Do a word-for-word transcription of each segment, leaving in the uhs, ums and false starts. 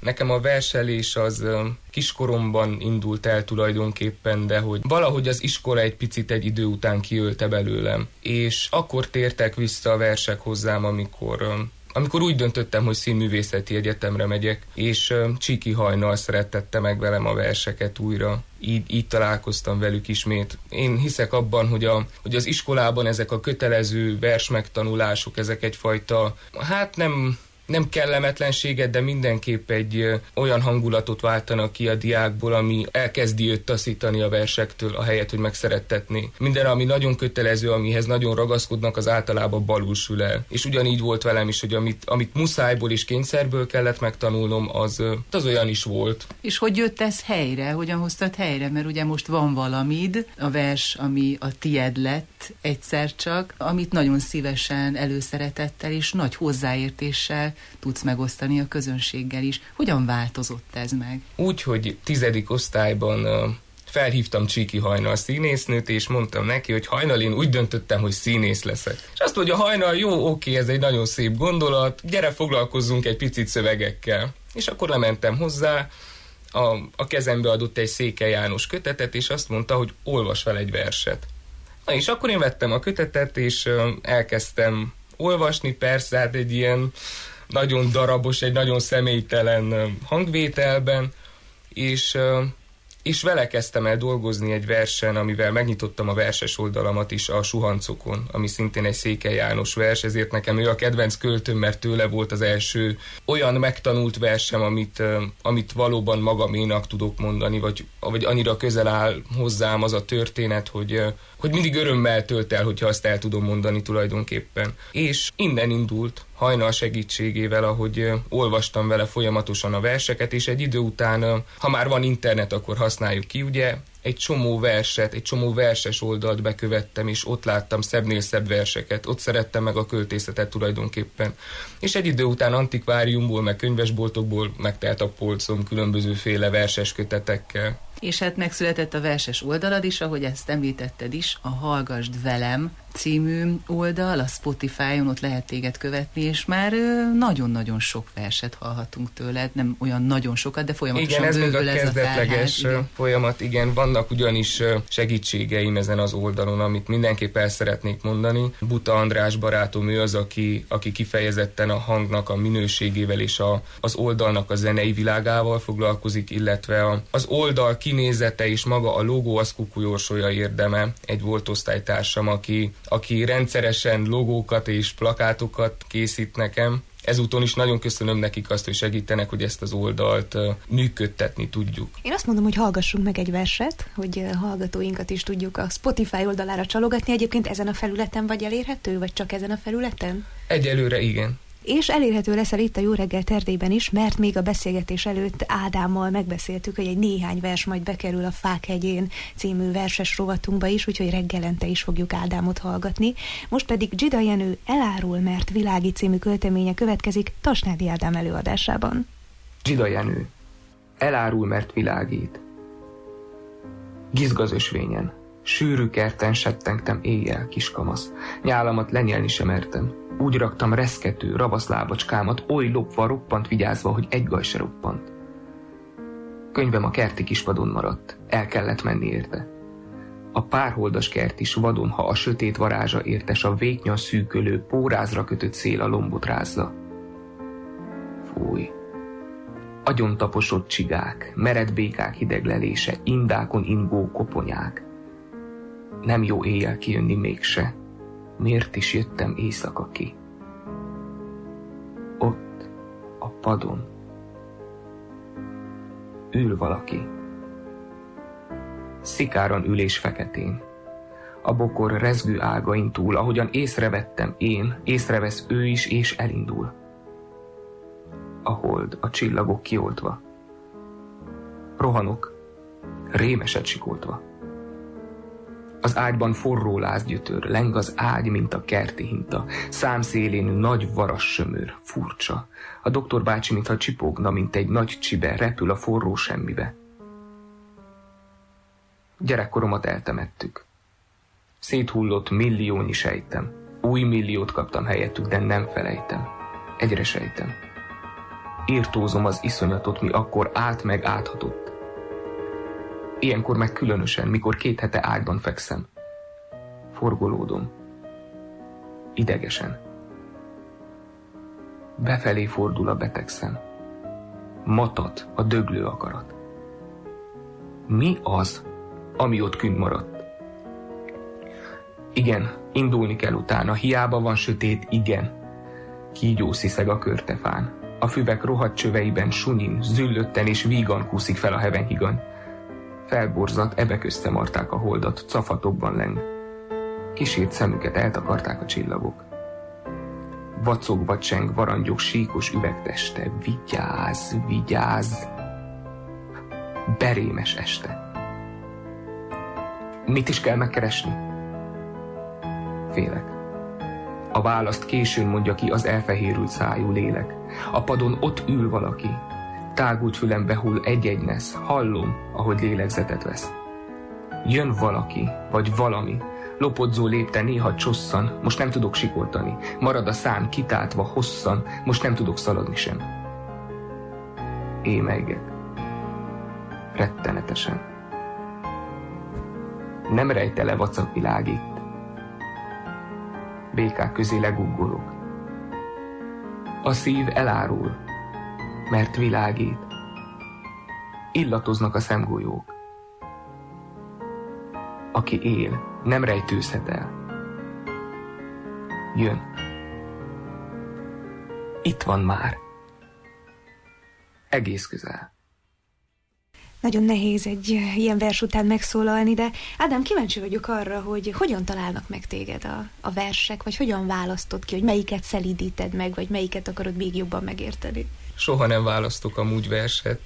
Nekem a verselés az kiskoromban indult el tulajdonképpen, de hogy valahogy az iskola egy picit egy idő után kiölte belőlem. És akkor tértek vissza a versek hozzám, amikor... Amikor úgy döntöttem, hogy színművészeti egyetemre megyek, és uh, Csíky Hajnal szerettette meg velem a verseket újra. Így, így találkoztam velük ismét. Én hiszek abban, hogy, a, hogy az iskolában ezek a kötelező versmegtanulások, ezek egyfajta, hát nem... nem kellemetlenséget, de mindenképp egy ö, olyan hangulatot váltanak ki a diákból, ami elkezdi őt taszítani a versektől, ahelyett, hogy megszerettetné. Minden, ami nagyon kötelező, amihez nagyon ragaszkodnak, az általában balul sül el. És ugyanígy volt velem is, hogy amit, amit muszájból és kényszerből kellett megtanulnom, az, ö, az olyan is volt. És hogy jött ez helyre? Hogyan hoztad helyre? Mert ugye most van valamid, a vers, ami a tied lett egyszer csak, amit nagyon szívesen, előszeretettel és nagy hozzáértéssel tudsz megosztani a közönséggel is. Hogyan változott ez meg? Úgy, hogy tizedik osztályban uh, felhívtam Csíky Hajnal színésznőt, és mondtam neki, hogy Hajnal, én úgy döntöttem, hogy színész leszek. És azt mondja, Hajnal, jó, oké, ez egy nagyon szép gondolat, gyere, foglalkozzunk egy picit szövegekkel. És akkor lementem hozzá, a, a kezembe adott egy Székely János kötetet, és azt mondta, hogy olvas fel egy verset. Na és akkor én vettem a kötetet, és uh, elkezdtem olvasni, persze, hát egy ilyen nagyon darabos, egy nagyon személytelen hangvételben, és, és vele kezdtem el dolgozni egy versen, amivel megnyitottam a verses oldalamat is, a Suhancokon, ami szintén egy Székely János vers, ezért nekem ő a kedvenc költőm, mert tőle volt az első olyan megtanult versem, amit, amit valóban magaménak tudok mondani, vagy, vagy annyira közel áll hozzám az a történet, hogy, hogy mindig örömmel tölt el, hogyha azt el tudom mondani tulajdonképpen. És innen indult, Hajnal segítségével, ahogy uh, olvastam vele folyamatosan a verseket, és egy idő után, uh, ha már van internet, akkor használjuk ki, ugye, egy csomó verset, egy csomó verses oldalt bekövettem, és ott láttam szebbnél szebb verseket, ott szerettem meg a költészetet tulajdonképpen. És egy idő után antikváriumból, meg könyvesboltokból megtelt a polcom különbözőféle verses kötetekkel. És hát megszületett a verses oldalad is, ahogy ezt említetted is, a Hallgasd velem című oldal, a Spotify-on ott lehet téged követni, és már nagyon-nagyon sok verset hallhatunk tőled, nem olyan nagyon sokat, de folyamatosan igen, ez még a ez kezdetleges a felház, folyamat, igen, vannak ugyanis segítségeim ezen az oldalon, amit mindenképp el szeretnék mondani. Buta András barátom, ő az, aki, aki kifejezetten a hangnak a minőségével és a, az oldalnak a zenei világával foglalkozik, illetve a, az oldal kinézete és maga a logó, az Kukuyorsolya érdeme, egy volt osztálytársam, aki aki rendszeresen logókat és plakátokat készít nekem. Ezúton is nagyon köszönöm nekik azt, hogy segítenek, hogy ezt az oldalt uh, működtetni tudjuk. Én azt mondom, hogy hallgassunk meg egy verset, hogy uh, hallgatóinkat is tudjuk a Spotify oldalára csalogatni. Egyébként ezen a felületen vagy elérhető, vagy csak ezen a felületen? Egyelőre igen. És elérhető leszel itt a Jó reggelt Erdélyben is, mert még a beszélgetés előtt Ádámmal megbeszéltük, hogy egy néhány vers majd bekerül a Fák hegyén című verses rovatunkba is, úgyhogy reggelente is fogjuk Ádámot hallgatni. Most pedig Dzsida Jenő Elárul, mert világi című költeménye következik Tasnádi Ádám előadásában. Dzsida Jenő Elárul, mert világít. Gizgazösvényen, sűrű kerten settengtem éjjel, kiskamasz. Nyálamat lenyelni sem mertem. Úgy raktam reszkető, ravasz lábacskámat, oly lopva, roppant vigyázva, hogy egy gaj se roppant. Könyvem a kerti kispadon maradt, el kellett menni érte. A párholdas kert is vadon, ha a sötét varázsa értes, a véknya szűkölő, pórázra kötött szél a lombot rázza. Fúj! Agyon taposott csigák, mered békák hideglelése, indákon ingó koponyák. Nem jó éjjel kijönni mégse. Miért is jöttem éjszaka ki? Ott, a padon ül valaki. Szikáran ül és feketén. A bokor rezgő ágain túl, ahogyan észrevettem én, észrevesz ő is és elindul. A hold, a csillagok kioltva. Rohanok, rémeset sikoltva. Az ágyban forró láz gyötör, leng az ágy, mint a kerti hinta. Számszélén nagy varas sömör, furcsa. A doktor bácsi, mintha csipogna, mint egy nagy csibe, repül a forró semmibe. Gyerekkoromat eltemettük. Széthullott milliónyi sejtem. Új milliót kaptam helyettük, de nem felejtem. Egyre sejtem. Írtózom az iszonyatot, mi akkor át meg áthatott. Ilyenkor meg különösen, mikor két hete ágyban fekszem. Forgolódom. Idegesen. Befelé fordul a beteg szem. Matat a döglő akarat. Mi az, ami ott kint maradt? Igen, indulni kell utána, hiába van sötét, igen. Kígyó sziszeg a körtefán. A füvek rohadt csöveiben sunyin, züllötten és vígan kúszik fel a hevenyhigany. Felborzat, ebek összemarták a holdat, cafatokban leng. Kísért szemüket eltakarták a csillagok. Vacogva cseng varangyok síkos üvegteste. Vigyázz, vigyázz! Berémes este. Mit is kell megkeresni? Félek. A választ későn mondja ki az elfehérült szájú lélek. A padon ott ül valaki. Tágult fülembe hull egy-egy nesz. Hallom, ahogy lélegzetet vesz. Jön valaki, vagy valami. Lopodzó lépte néha csosszan, most nem tudok sikoltani. Marad a szám kitáltva hosszan, most nem tudok szaladni sem. Émelygek. Rettenetesen. Nem rejtele vacak világ itt. Békák közé leguggolok. A szív elárul, mert világít. Illatoznak a szemgolyók. Aki él, nem rejtőzhet el. Jön. Itt van már. Egész közel. Nagyon nehéz egy ilyen vers után megszólalni, de Ádám, kíváncsi vagyok arra, hogy hogyan találnak meg téged a, a versek, vagy hogyan választod ki, hogy melyiket szelídíted meg, vagy melyiket akarod még jobban megérteni? Soha nem választok amúgy verset.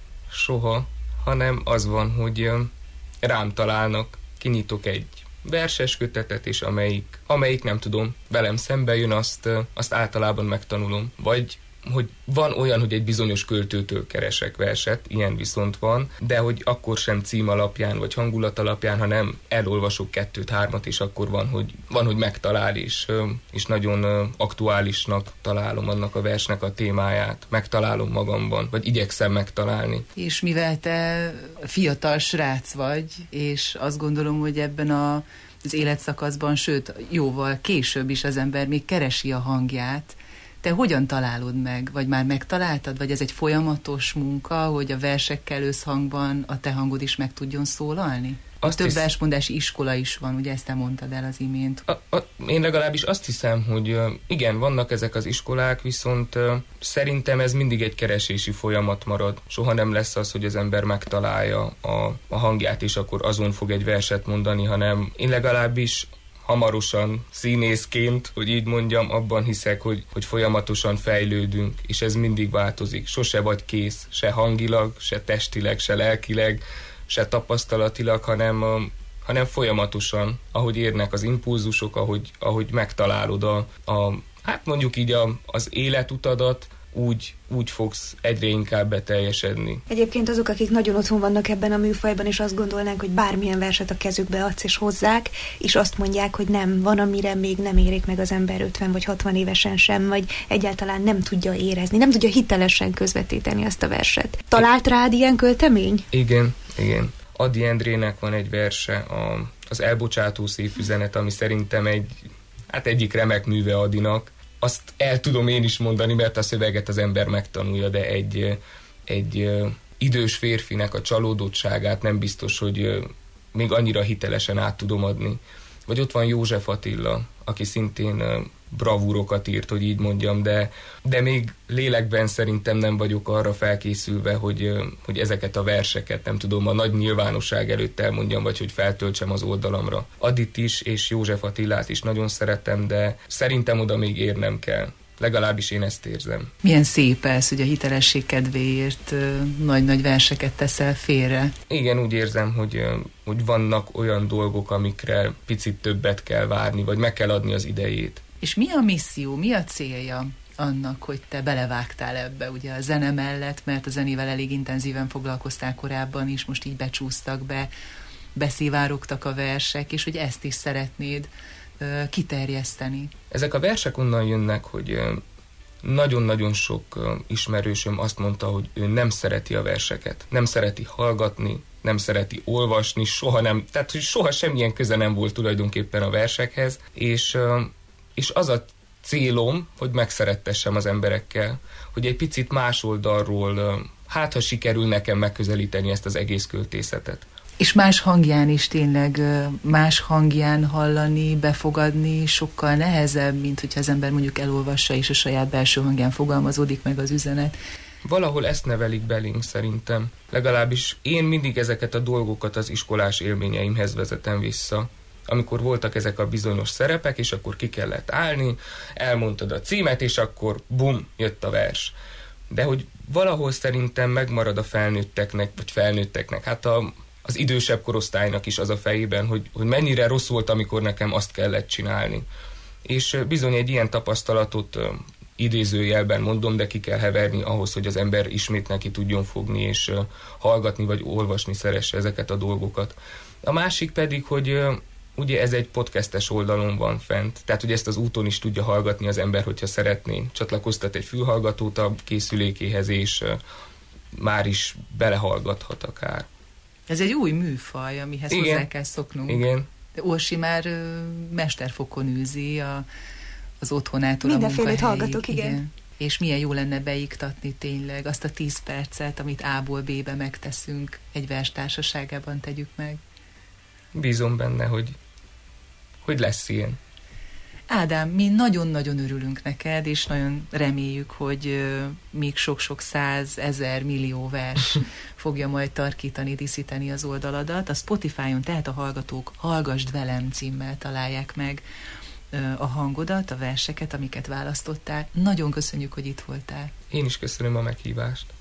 Soha, hanem az van, hogy rám találnak, kinyitok egy verses kötetet, és amelyik, amelyik nem tudom, velem szembe jön, azt, azt általában megtanulom. Vagy hogy van olyan, hogy egy bizonyos költőtől keresek verset, ilyen viszont van, de hogy akkor sem cím alapján, vagy hangulat alapján, hanem elolvasok kettőt, hármat, és akkor van, hogy, van, hogy megtalál, és, és nagyon aktuálisnak találom annak a versnek a témáját, megtalálom magamban, vagy igyekszem megtalálni. És mivel te fiatal srác vagy, és azt gondolom, hogy ebben a, az életszakaszban, sőt, jóval később is az ember még keresi a hangját, te hogyan találod meg? Vagy már megtaláltad? Vagy ez egy folyamatos munka, hogy a versekkel összhangban a te hangod is meg tudjon szólalni? Azt több hisz... versmondási iskola is van, ugye ezt te mondtad el az imént. A, a, én legalábbis azt hiszem, hogy igen, vannak ezek az iskolák, viszont uh, szerintem ez mindig egy keresési folyamat marad. Soha nem lesz az, hogy az ember megtalálja a, a hangját, és akkor azon fog egy verset mondani, hanem én legalábbis hamarosan színészként, hogy így mondjam, abban hiszek, hogy, hogy folyamatosan fejlődünk, és ez mindig változik. Sose vagy kész, se hangilag, se testileg, se lelkileg, se tapasztalatilag, hanem, hanem folyamatosan, ahogy érnek az impulzusok, ahogy, ahogy megtalálod a, a, hát mondjuk így a, az életutadat, úgy, úgy fogsz egyre inkább beteljesedni. Egyébként azok, akik nagyon otthon vannak ebben a műfajban, és azt gondolnánk, hogy bármilyen verset a kezükbe adsz és hozzák, és azt mondják, hogy nem, van, amire még nem érik meg az ember ötven vagy hatvan évesen sem, vagy egyáltalán nem tudja érezni, nem tudja hitelesen közvetíteni azt a verset. Talált rád ilyen költemény? Igen, igen. Ady Endrének van egy verse, a, az Elbocsátó szép üzenet, ami szerintem egy, hát egyik remek műve Adynak. Azt el tudom én is mondani, mert a szöveget az ember megtanulja, de egy, egy idős férfinek a csalódottságát nem biztos, hogy még annyira hitelesen át tudom adni. Vagy ott van József Attila, aki szintén bravúrokat írt, hogy így mondjam, de, de még lélekben szerintem nem vagyok arra felkészülve, hogy, hogy ezeket a verseket, nem tudom, a nagy nyilvánosság előtt elmondjam, vagy hogy feltöltsem az oldalamra. Adyt is, és József Attilát is nagyon szeretem, de szerintem oda még érnem kell. Legalábbis én ezt érzem. Milyen szép ez, hogy a hitelesség kedvéért nagy-nagy verseket teszel félre. Igen, úgy érzem, hogy, hogy vannak olyan dolgok, amikre picit többet kell várni, vagy meg kell adni az idejét. És mi a misszió, mi a célja annak, hogy te belevágtál ebbe, ugye a zene mellett, mert a zenével elég intenzíven foglalkoztál korábban is, most így becsúsztak be, beszivárogtak a versek, és hogy ezt is szeretnéd uh, kiterjeszteni. Ezek a versek onnan jönnek, hogy uh, nagyon-nagyon sok ismerősöm azt mondta, hogy ő nem szereti a verseket, nem szereti hallgatni, nem szereti olvasni, soha nem, tehát hogy soha semmilyen köze nem volt tulajdonképpen a versekhez, és, és az a célom, hogy megszerettessem az emberekkel, hogy egy picit más oldalról, hát ha sikerül nekem megközelíteni ezt az egész költészetet. És más hangján is tényleg, más hangján hallani, befogadni sokkal nehezebb, mint hogyha az ember mondjuk elolvassa, és a saját belső hangján fogalmazódik meg az üzenet. Valahol ezt nevelik belénk szerintem. Legalábbis én mindig ezeket a dolgokat az iskolás élményeimhez vezetem vissza. Amikor voltak ezek a bizonyos szerepek, és akkor ki kellett állni, elmondtad a címet, és akkor bum, jött a vers. De hogy valahol szerintem megmarad a felnőtteknek, vagy felnőtteknek, hát a, az idősebb korosztálynak is az a fejében, hogy, hogy mennyire rossz volt, amikor nekem azt kellett csinálni. És bizony egy ilyen tapasztalatot idézőjelben mondom, de ki kell heverni ahhoz, hogy az ember ismét neki tudjon fogni, és hallgatni vagy olvasni szeresse ezeket a dolgokat. A másik pedig, hogy ugye ez egy podcastes oldalon van fent, tehát hogy ezt az úton is tudja hallgatni az ember, hogyha szeretné. Csatlakoztat egy fülhallgatót a készülékéhez, és már is belehallgathat akár. Ez egy új műfaj, amihez igen, hozzá kell szoknunk. Igen. De Orsi már ö, mesterfokon űzi a, az otthonától a mindenfélét hallgatok, igen. igen. És milyen jó lenne beiktatni tényleg azt a tíz percet, amit A-ból B-be megteszünk, egy verstársaságában tegyük meg. Bízom benne, hogy, hogy lesz ilyen. Ádám, mi nagyon-nagyon örülünk neked, és nagyon reméljük, hogy uh, még sok-sok száz, ezer, millió vers fogja majd tarkítani, díszíteni az oldaladat. A Spotify-on tehát a hallgatók Hallgasd velem címmel találják meg uh, a hangodat, a verseket, amiket választottál. Nagyon köszönjük, hogy itt voltál. Én is köszönöm a meghívást.